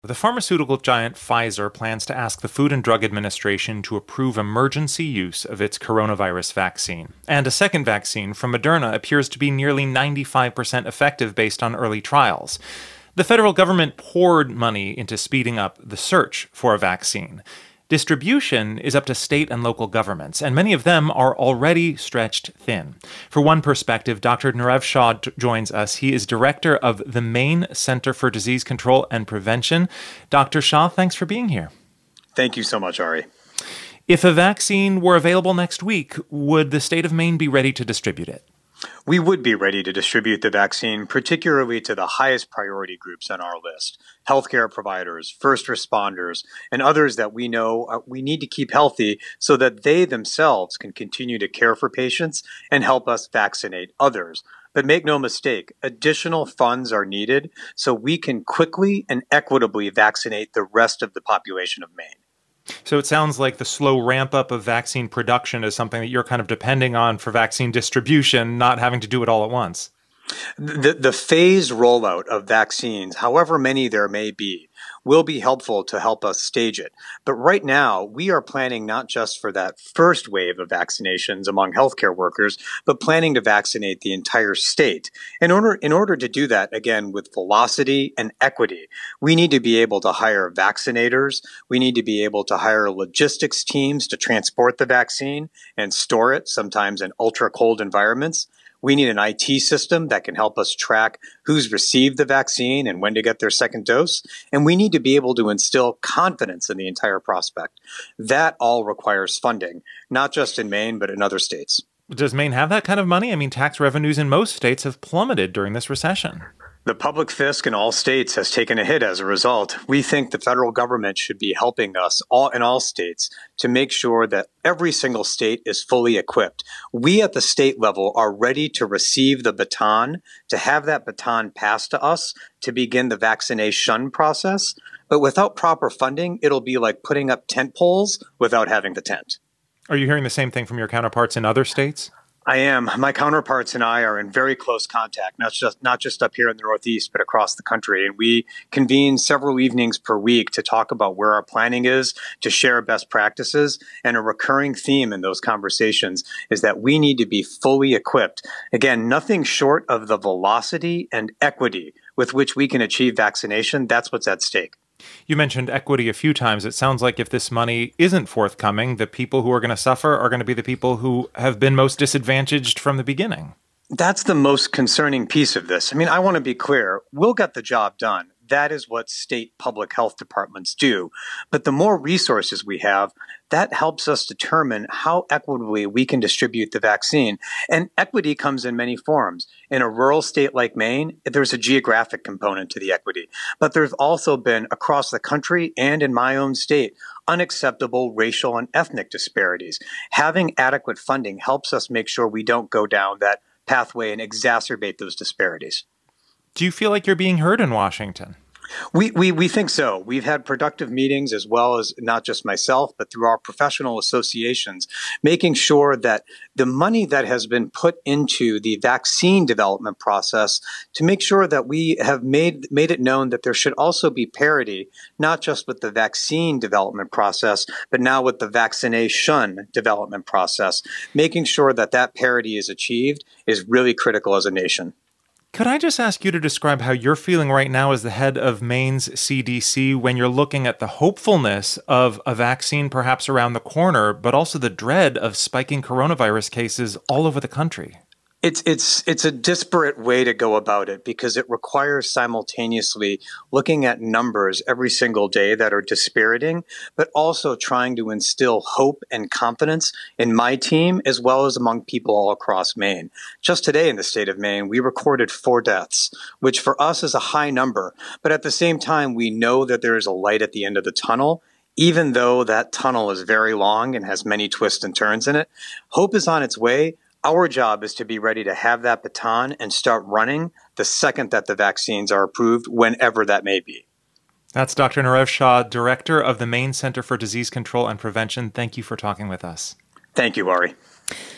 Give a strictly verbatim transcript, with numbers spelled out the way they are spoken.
The pharmaceutical giant Pfizer plans to ask the Food and Drug Administration to approve emergency use of its coronavirus vaccine. And a second vaccine from Moderna appears to be nearly ninety-five percent effective based on early trials. The federal government poured money into speeding up the search for a vaccine. Distribution is up to state and local governments, and many of them are already stretched thin. For one perspective, Doctor Narev Shah t- joins us. He is director of the Maine Center for Disease Control and Prevention. Doctor Shah, thanks for being here. Thank you so much, Ari. If a vaccine were available next week, would the state of Maine be ready to distribute it? We would be ready to distribute the vaccine, particularly to the highest priority groups on our list: healthcare providers, first responders, and others that we know uh, we need to keep healthy so that they themselves can continue to care for patients and help us vaccinate others. But make no mistake, additional funds are needed so we can quickly and equitably vaccinate the rest of the population of Maine. So it sounds like the slow ramp up of vaccine production is something that you're kind of depending on for vaccine distribution, not having to do it all at once. The, the phased rollout of vaccines, however many there may be, will be helpful to help us stage it. But right now, we are planning not just for that first wave of vaccinations among healthcare workers, but planning to vaccinate the entire state. In order, in order to do that, again, with velocity and equity, we need to be able to hire vaccinators. We need to be able to hire logistics teams to transport the vaccine and store it, sometimes in ultra cold environments. We need an I T system that can help us track who's received the vaccine and when to get their second dose. And we need to be able to instill confidence in the entire prospect. That all requires funding, not just in Maine, but in other states. Does Maine have that kind of money? I mean, tax revenues in most states have plummeted during this recession. The public fisc in all states has taken a hit as a result. We think the federal government should be helping us all in all states to make sure that every single state is fully equipped. We at the state level are ready to receive the baton, to have that baton passed to us to begin the vaccination process. But without proper funding, it'll be like putting up tent poles without having the tent. Are you hearing the same thing from your counterparts in other states? I am. My counterparts and I are in very close contact, not just not just up here in the Northeast, but across the country. And we convene several evenings per week to talk about where our planning is, to share best practices. And a recurring theme in those conversations is that we need to be fully equipped. Again, nothing short of the velocity and equity with which we can achieve vaccination. That's what's at stake. You mentioned equity a few times. It sounds like if this money isn't forthcoming, the people who are going to suffer are going to be the people who have been most disadvantaged from the beginning. That's the most concerning piece of this. I mean, I want to be clear. We'll get the job done. That is what state public health departments do. But the more resources we have, that helps us determine how equitably we can distribute the vaccine. And equity comes in many forms. In a rural state like Maine, there's a geographic component to the equity. But there's also been, across the country and in my own state, unacceptable racial and ethnic disparities. Having adequate funding helps us make sure we don't go down that pathway and exacerbate those disparities. Do you feel like you're being heard in Washington? We, we we think so. We've had productive meetings, as well as not just myself, but through our professional associations, making sure that the money that has been put into the vaccine development process, to make sure that we have made made it known that there should also be parity, not just with the vaccine development process, but now with the vaccination development process. Making sure that that parity is achieved is really critical as a nation. Could I just ask you to describe how you're feeling right now as the head of Maine's C D C when you're looking at the hopefulness of a vaccine perhaps around the corner, but also the dread of spiking coronavirus cases all over the country? It's it's it's a disparate way to go about it because it requires simultaneously looking at numbers every single day that are dispiriting, but also trying to instill hope and confidence in my team as well as among people all across Maine. Just today in the state of Maine, we recorded four deaths, which for us is a high number, but at the same time, we know that there is a light at the end of the tunnel. Even though that tunnel is very long and has many twists and turns in it, hope is on its way. Our job is to be ready to have that baton and start running the second that the vaccines are approved, whenever that may be. That's Doctor Narev Shah, director of the Maine Center for Disease Control and Prevention. Thank you for talking with us. Thank you, Ari.